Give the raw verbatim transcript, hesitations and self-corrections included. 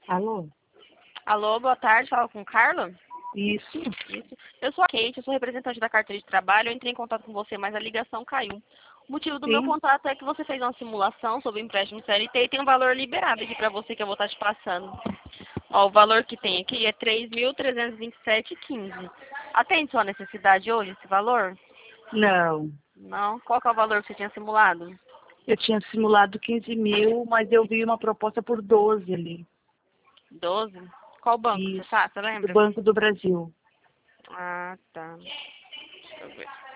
Alô? Alô, boa tarde, fala com o Carlos? Isso. Isso. Eu sou a Kate, eu sou representante da carteira de trabalho, eu entrei em contato com você, mas a ligação caiu. O motivo do meu Sim. contato é que você fez uma simulação sobre empréstimo C L T e tem um valor liberado aqui pra você que eu vou estar te passando. Ó, o valor que tem aqui é três mil trezentos e vinte e sete reais e quinze centavos. Atende sua necessidade hoje, esse valor? Não. Não? Qual que é o valor que você tinha simulado? Eu tinha simulado quinze mil, mas eu vi uma proposta por doze ali. doze? Qual banco você Isso. tá? Você Do lembra? Banco do Brasil. Ah, tá. Deixa eu ver.